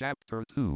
Chapter 2.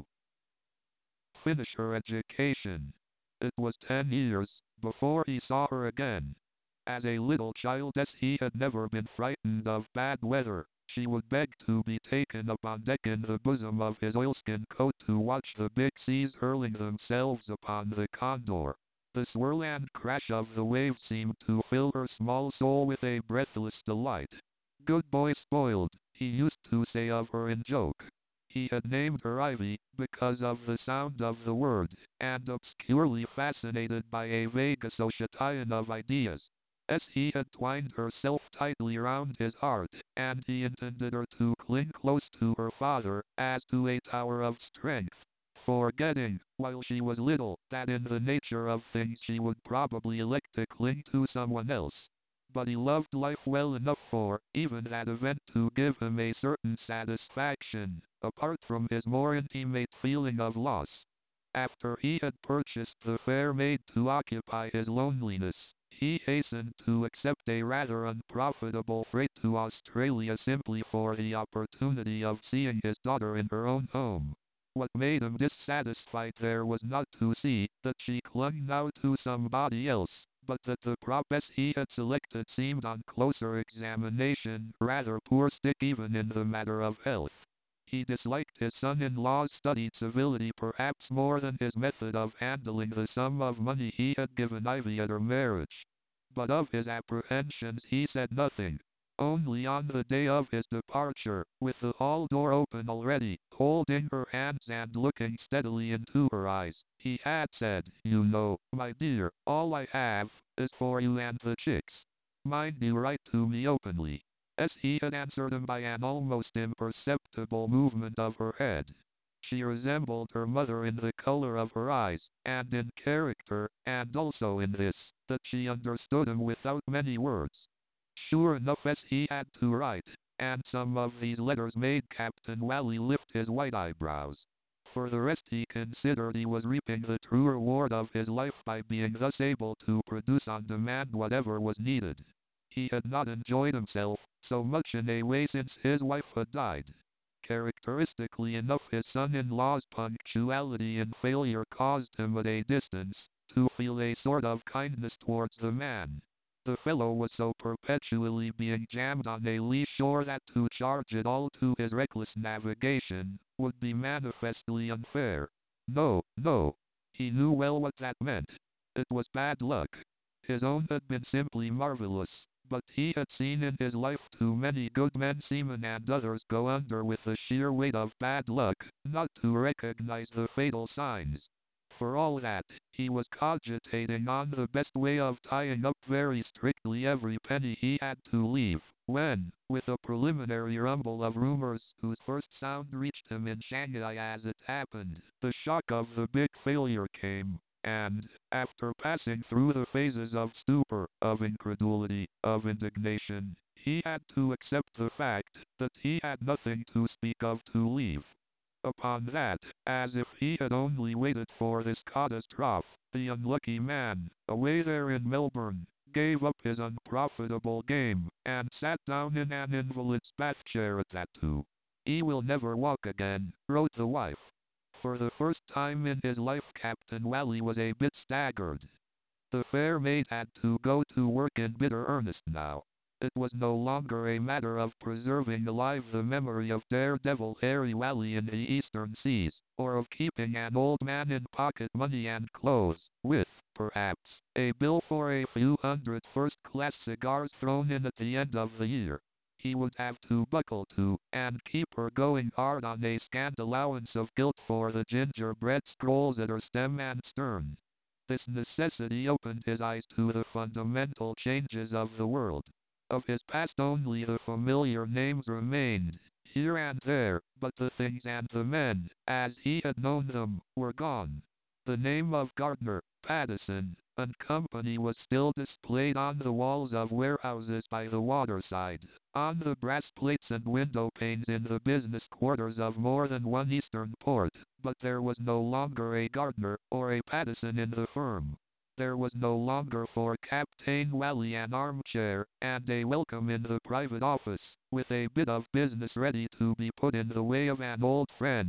Finish her education. It was 10 years before he saw her again. As a little child, as he had never been frightened of bad weather, she would beg to be taken up on deck in the bosom of his oilskin coat to watch the big seas hurling themselves upon the Condor. The swirl and crash of the waves seemed to fill her small soul with a breathless delight. "Good boy spoiled," he used to say of her in joke. He had named her Ivy because of the sound of the word, and obscurely fascinated by a vague association of ideas. As he had twined herself tightly round his heart, and he intended her to cling close to her father, as to a tower of strength, forgetting, while she was little, that in the nature of things she would probably elect to cling to someone else. But he loved life well enough for even that event to give him a certain satisfaction, apart from his more intimate feeling of loss. After he had purchased the fair maid to occupy his loneliness, he hastened to accept a rather unprofitable freight to Australia simply for the opportunity of seeing his daughter in her own home. What made him dissatisfied there was not to see that she clung now to somebody else, but that the prop as he had selected seemed on closer examination rather poor stick even in the matter of health. He disliked his son-in-law's studied civility perhaps more than his method of handling the sum of money he had given Ivy at her marriage. But of his apprehensions he said nothing. Only on the day of his departure, with the hall door open already, holding her hands and looking steadily into her eyes, he had said, "You know, my dear, all I have is for you and the chicks. Mind you write to me openly." As he had answered him by an almost imperceptible movement of her head. She resembled her mother in the color of her eyes, and in character, and also in this, that she understood him without many words. Sure enough, as he had to write, and some of these letters made Captain Wally lift his white eyebrows. For the rest, he considered he was reaping the true reward of his life by being thus able to produce on demand whatever was needed. He had not enjoyed himself so much in a way since his wife had died. Characteristically enough, his son-in-law's punctuality in failure caused him at a distance to feel a sort of kindness towards the man. The fellow was so perpetually being jammed on a lee shore that to charge it all to his reckless navigation would be manifestly unfair. No, no. He knew well what that meant. It was bad luck. His own had been simply marvelous, but he had seen in his life too many good men, seamen and others go under with the sheer weight of bad luck, not to recognize the fatal signs. For all that, he was cogitating on the best way of tying up very strictly every penny he had to leave, when, with a preliminary rumble of rumors whose first sound reached him in Shanghai as it happened, the shock of the big failure came. And, after passing through the phases of stupor, of incredulity, of indignation, he had to accept the fact that he had nothing to speak of to leave. Upon that, as if he had only waited for this catastrophe, the unlucky man, away there in Melbourne, gave up his unprofitable game, and sat down in an invalid's bath chair at that too. "He will never walk again," wrote the wife. For the first time in his life, Captain Wally was a bit staggered. The fair maid had to go to work in bitter earnest now. It was no longer a matter of preserving alive the memory of daredevil Harry Wally in the eastern seas, or of keeping an old man in pocket money and clothes, with, perhaps, a bill for a few hundred first-class cigars thrown in at the end of the year. He would have to buckle to, and keep her going hard on a scant allowance of gilt for the gingerbread scrolls at her stem and stern. This necessity opened his eyes to the fundamental changes of the world. Of his past only the familiar names remained, here and there, but the things and the men, as he had known them, were gone. The name of Gardner, Pattison, and Company was still displayed on the walls of warehouses by the waterside, on the brass plates and window panes in the business quarters of more than one eastern port, but there was no longer a Gardner or a Pattison in the firm. There was no longer for Captain Wally an armchair, and a welcome in the private office, with a bit of business ready to be put in the way of an old friend,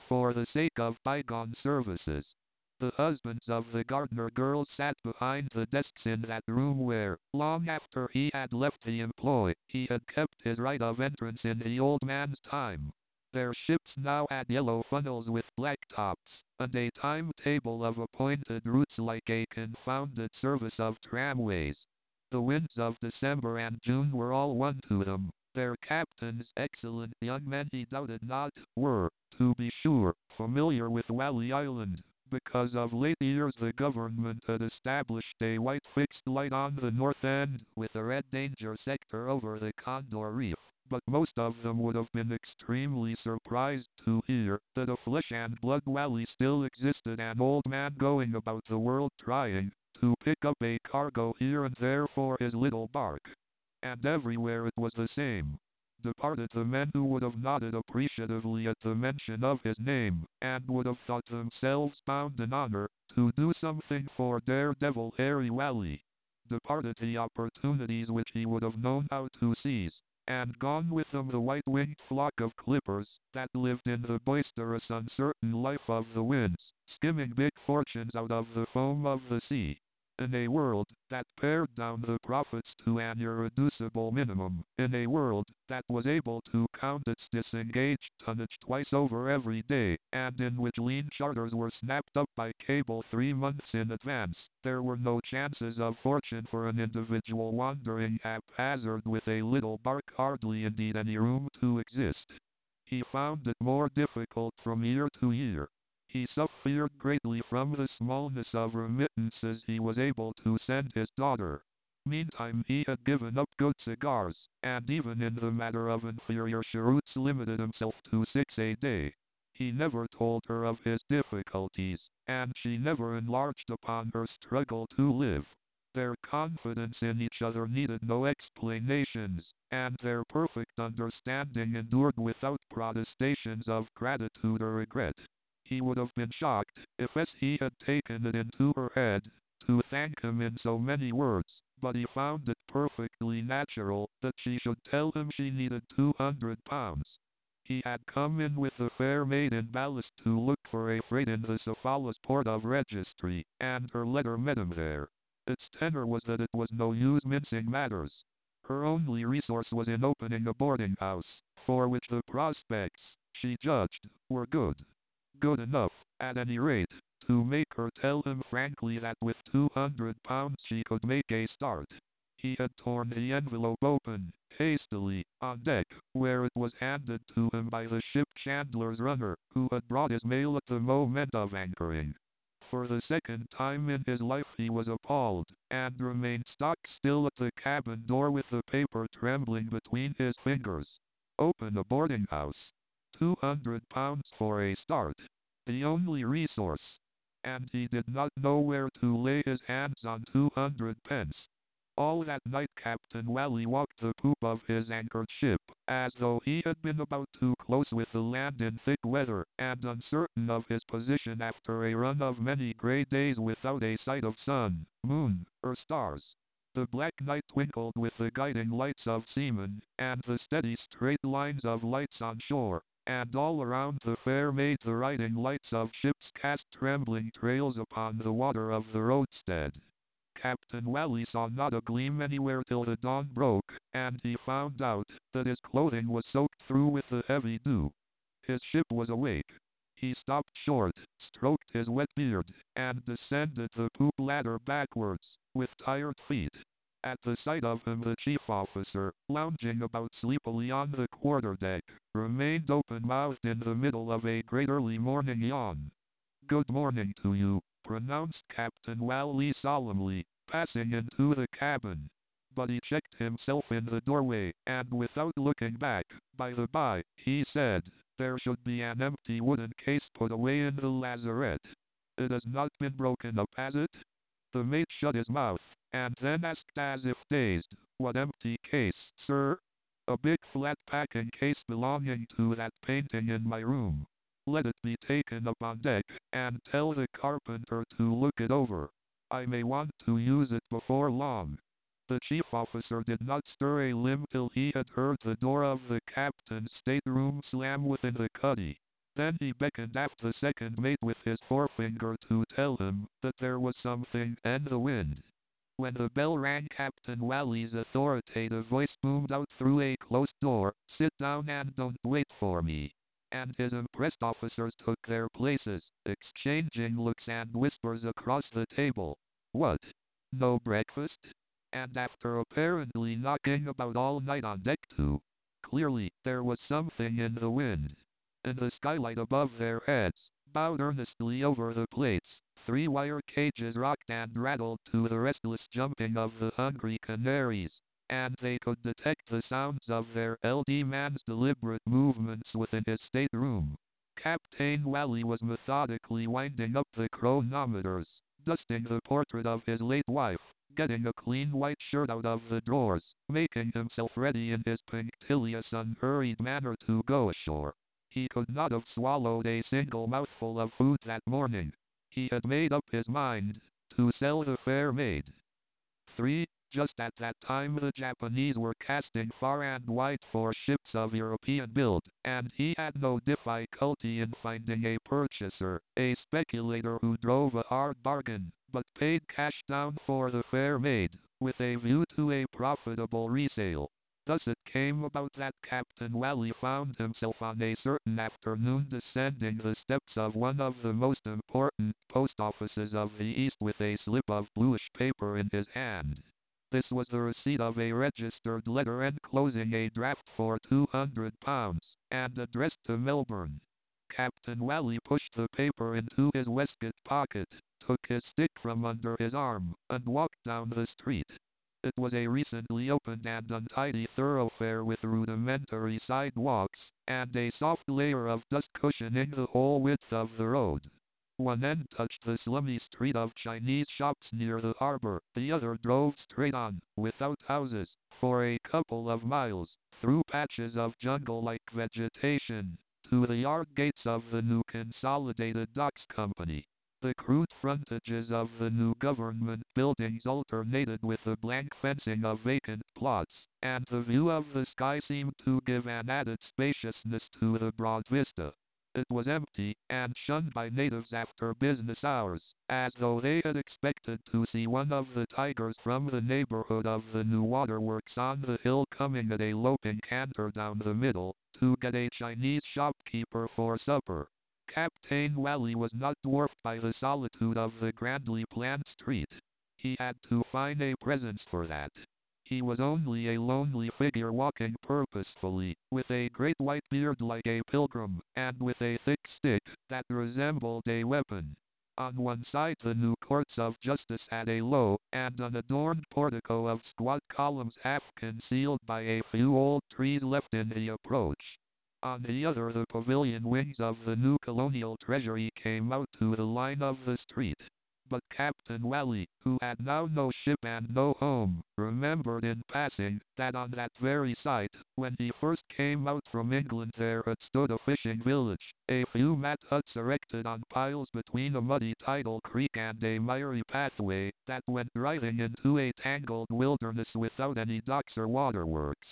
for the sake of bygone services. The husbands of the gardener girls sat behind the desks in that room where, long after he had left the employ, he had kept his right of entrance in the old man's time. Their ships now had yellow funnels with black tops, and a timetable of appointed routes like a confounded service of tramways. The winds of December and June were all one to them. Their captains, excellent young men he doubted not, were, to be sure, familiar with Wally Island. Because of late years the government had established a white fixed light on the north end, with a red danger sector over the Condor Reef. But most of them would have been extremely surprised to hear that a flesh and blood Wally still existed, an old man going about the world trying to pick up a cargo here and there for his little bark. And everywhere it was the same. Departed the men who would have nodded appreciatively at the mention of his name, and would have thought themselves bound in honor to do something for Daredevil Harry Wally. Departed the opportunities which he would have known how to seize, and gone with them the white-winged flock of clippers that lived in the boisterous uncertain life of the winds, skimming big fortunes out of the foam of the sea. In a world that pared down the profits to an irreducible minimum, in a world that was able to count its disengaged tonnage twice over every day, and in which lean charters were snapped up by cable 3 months in advance, there were no chances of fortune for an individual wandering haphazard with a little bark, hardly indeed any room to exist. He found it more difficult from year to year. He suffered greatly from the smallness of remittances he was able to send his daughter. Meantime he had given up good cigars, and even in the matter of inferior cheroots limited himself to 6 a day. He never told her of his difficulties, and she never enlarged upon her struggle to live. Their confidence in each other needed no explanations, and their perfect understanding endured without protestations of gratitude or regret. He would have been shocked if he had taken it into her head to thank him in so many words, but he found it perfectly natural that she should tell him she needed £200. He had come in with the fair maid in ballast to look for a freight in the Cephala's port of registry, and her letter met him there. Its tenor was that it was no use mincing matters. Her only resource was in opening a boarding house, for which the prospects, she judged, were good. Good enough, at any rate, to make her tell him frankly that with £200 she could make a start. He had torn the envelope open, hastily, on deck, where it was handed to him by the ship chandler's runner, who had brought his mail at the moment of anchoring. For the second time in his life he was appalled, and remained stock still at the cabin door with the paper trembling between his fingers. Open a boarding house. £200 for a start. The only resource. And he did not know where to lay his hands on 200 pence. All that night Captain Wally walked the poop of his anchored ship, as though he had been about too close with the land in thick weather, and uncertain of his position after a run of many grey days without a sight of sun, moon, or stars. The black night twinkled with the guiding lights of seamen, and the steady straight lines of lights on shore, and all around the fair maid the riding lights of ships cast trembling trails upon the water of the roadstead. Captain Wally saw not a gleam anywhere till the dawn broke, and he found out that his clothing was soaked through with the heavy dew. His ship was awake. He stopped short, stroked his wet beard, and descended the poop ladder backwards, with tired feet. At the sight of him the chief officer, lounging about sleepily on the quarterdeck, remained open-mouthed in the middle of a great early morning yawn. "Good morning to you," pronounced Captain Wally solemnly, passing into the cabin. But he checked himself in the doorway, and without looking back, "By the by," he said, "there should be an empty wooden case put away in the lazarette. It has not been broken up, has it?" The mate shut his mouth, and then asked as if dazed, "What empty case, sir?" "A big flat packing case belonging to that painting in my room. Let it be taken up on deck, and tell the carpenter to look it over. I may want to use it before long." The chief officer did not stir a limb till he had heard the door of the captain's stateroom slam within the cuddy. Then he beckoned aft the second mate with his forefinger to tell him that there was something in the wind. When the bell rang, Captain Wally's authoritative voice boomed out through a closed door, "Sit down and don't wait for me." And his impressed officers took their places, exchanging looks and whispers across the table. What? No breakfast? And after apparently knocking about all night on deck too. Clearly, there was something in the wind. In the skylight above their heads, bowed earnestly over the plates, 3 wire cages rocked and rattled to the restless jumping of the hungry canaries, and they could detect the sounds of their LD man's deliberate movements within his stateroom. Captain Wally was methodically winding up the chronometers, dusting the portrait of his late wife, getting a clean white shirt out of the drawers, making himself ready in his punctilious, unhurried manner to go ashore. He could not have swallowed a single mouthful of food that morning. He had made up his mind to sell the fair maid. 3. Just at that time the Japanese were casting far and wide for ships of European build, and he had no difficulty in finding a purchaser, a speculator who drove a hard bargain, but paid cash down for the fair maid, with a view to a profitable resale. Thus it came about that Captain Wally found himself on a certain afternoon descending the steps of one of the most important post offices of the East with a slip of bluish paper in his hand. This was the receipt of a registered letter enclosing a draft for £200, and addressed to Melbourne. Captain Wally pushed the paper into his waistcoat pocket, took his stick from under his arm, and walked down the street. It was a recently opened and untidy thoroughfare with rudimentary sidewalks, and a soft layer of dust cushioning the whole width of the road. One end touched the slummy street of Chinese shops near the harbor, the other drove straight on, without houses, for a couple of miles, through patches of jungle-like vegetation, to the yard gates of the new Consolidated Docks Company. The crude frontages of the new government buildings alternated with the blank fencing of vacant plots, and the view of the sky seemed to give an added spaciousness to the broad vista. It was empty, and shunned by natives after business hours, as though they had expected to see one of the tigers from the neighborhood of the new waterworks on the hill coming at a loping canter down the middle, to get a Chinese shopkeeper for supper. Captain Wally was not dwarfed by the solitude of the grandly planned street. He had to find a presence for that. He was only a lonely figure walking purposefully, with a great white beard like a pilgrim, and with a thick stick that resembled a weapon. On one side the new courts of justice had a low and unadorned portico of squat columns half concealed by a few old trees left in the approach. On the other the pavilion wings of the new colonial treasury came out to the line of the street. But Captain Wally, who had now no ship and no home, remembered in passing that on that very site, when he first came out from England, there had stood a fishing village, a few mat huts erected on piles between a muddy tidal creek and a miry pathway that went writhing into a tangled wilderness without any docks or waterworks.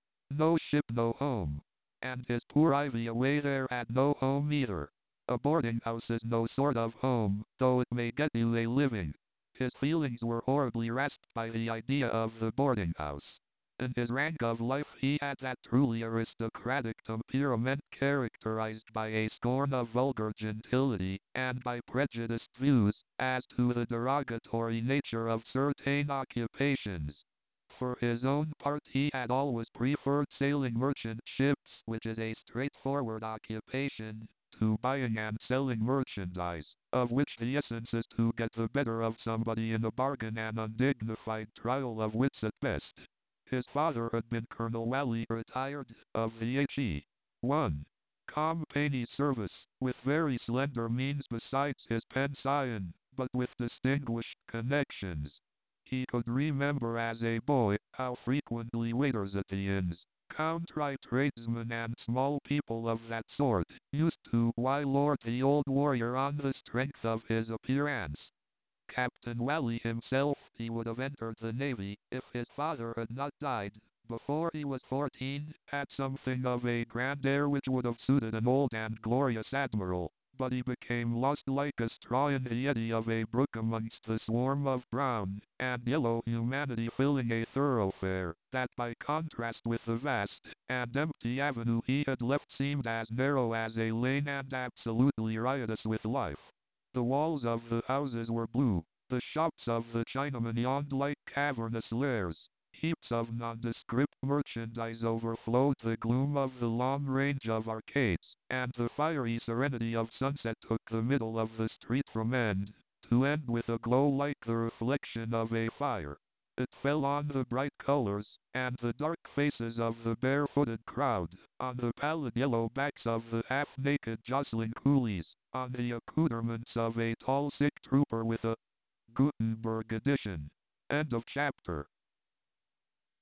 No ship, no home. And his poor Ivy away there had no home either. A boarding house is no sort of home, though it may get you a living. His feelings were horribly rasped by the idea of the boarding house. In his rank of life he had that truly aristocratic temperament characterized by a scorn of vulgar gentility, and by prejudiced views as to the derogatory nature of certain occupations. For his own part he had always preferred sailing merchant ships, which is a straightforward occupation, to buying and selling merchandise, of which the essence is to get the better of somebody in a bargain, an undignified trial of wits at best. His father had been Colonel Wally, retired, of the H.E. 1. Company service, with very slender means besides his pension, but with distinguished connections. He could remember as a boy how frequently waiters at the inns, country tradesmen and small people of that sort, used to lord the old warrior on the strength of his appearance. Captain Wally himself, he would have entered the Navy, if his father had not died, before he was 14, had something of a grand air which would have suited an old and glorious admiral, but he became lost like a straw in the eddy of a brook amongst the swarm of brown and yellow humanity filling a thoroughfare that by contrast with the vast and empty avenue he had left seemed as narrow as a lane and absolutely riotous with life. The walls of the houses were blue, the shops of the Chinamen yawned like cavernous lairs. Heaps of nondescript merchandise overflowed the gloom of the long range of arcades, and the fiery serenity of sunset took the middle of the street from end to end with a glow like the reflection of a fire. It fell on the bright colors and the dark faces of the barefooted crowd, on the pallid yellow backs of the half-naked jostling coolies, on the accoutrements of a tall sick trooper with a Gutenberg edition. End of chapter.